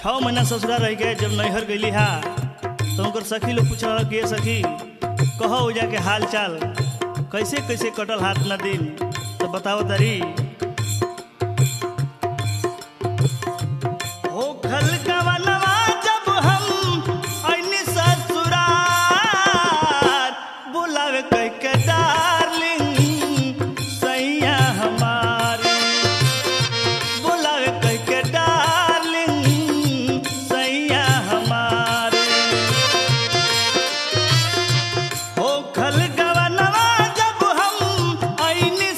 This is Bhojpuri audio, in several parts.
6 महीना ससुरा रह गए। जब नैहर गईली हा तो उनकर सखी लोग पूछल कि सखी कहो हो जाके हाल चाल कैसे कैसे कटल हाथ न दिन, तो बताओ तरी। हो खल गवनवा जब हम आईनी ससुरार, बुलावे कह के डार्लिंग सैया हमारी, बुलावे कह के डार्लिंग सैया हमारी। हो खल गवनवा जब हम आईनी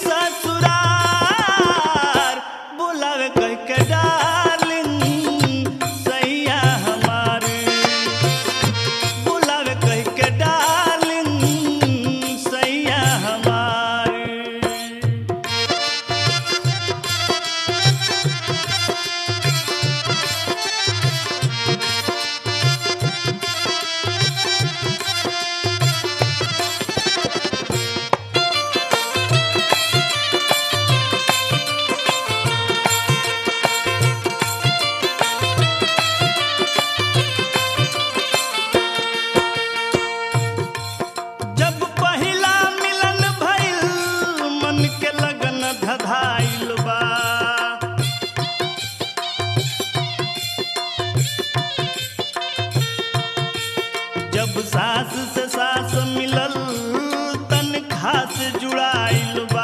ससुरार, बुलावे कह के डार्लिंग सैया हमारी, बुलावे कह के डार्लिंग सैया हमारी। जब पहिला मिलन भइल मन के लगन धधाइल बा, जब सास से सास मिलल तन खास जुड़ाइल बा।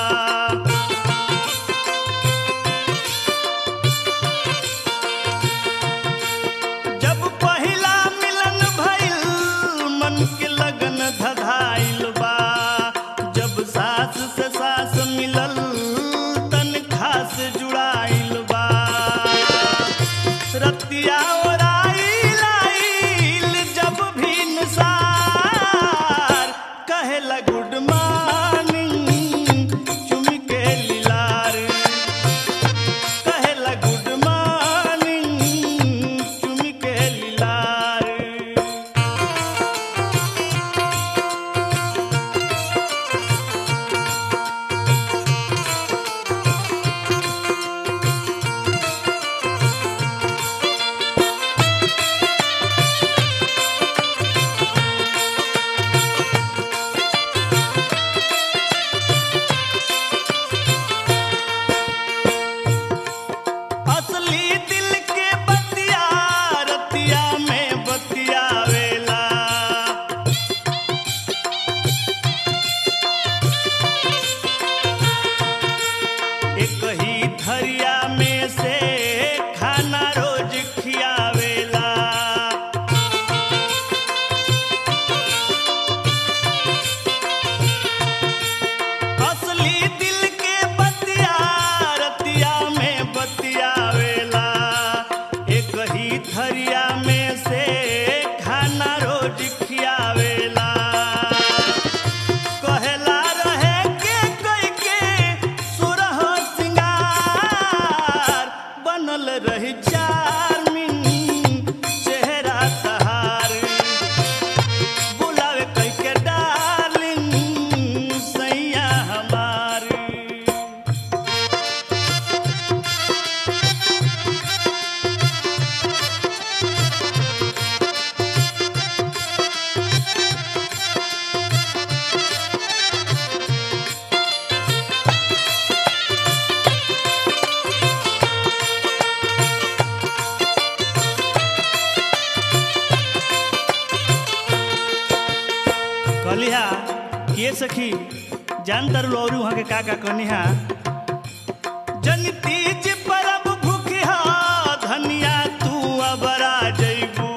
जब पहिला मिलन भइल मन के लगन धधाइल बा, जब सास से सास मिलल तन खास जुड़ाइल बा। रतिया ओराइल आइल जब भी निसार, कहेला गुड मॉर्निंग चुमी के लीलार, कहेला गुड मॉर्निंग चुमी के लीलार। असली दिल के बतिया रतिया में बतियावेला, एक ही थरिया में से खाना रोज खियावेला। असली दिल के बतिया रतिया में बतियावेला, एक ही थरिया में से खाना रोज खियावेला। कहेला रहे के कोई के सुरह सिंगार, बनल रही चार्मिंग चेहरा तहार, बुलावे कह के डार्लिंग सैया हमारी। कहलिहा के सखी जान तर लो और वहाँ के का कहनिहा। जन तीज परब भूखिहा धनिया तू अबरा जइबू,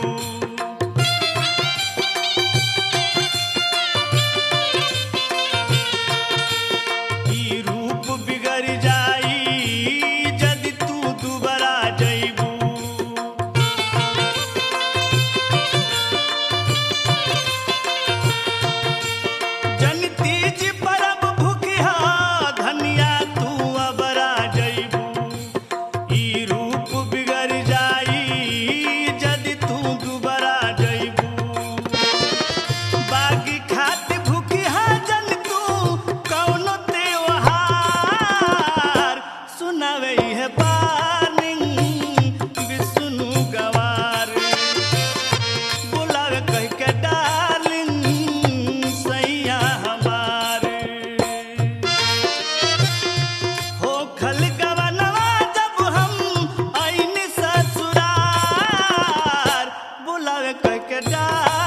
ई रूप बिगड़ जाई जदि तू दुबरा जइबू। जन तीज परब भूखिहा धनिया तू अबरा जइबू, बुलावे कह के डाक